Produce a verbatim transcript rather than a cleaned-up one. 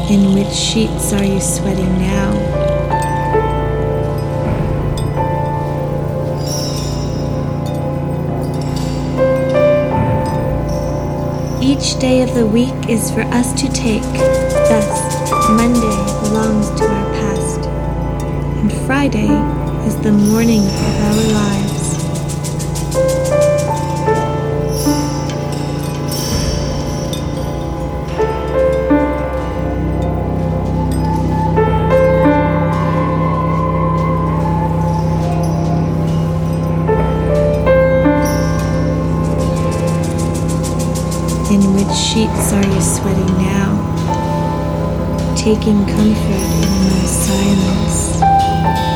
In which sheets are you sweating now? Each day of the week is for us to take. Thus, Monday belongs to our past, and Friday is the morning of our lives. In which sheets are you sweating now? Taking comfort in my silence.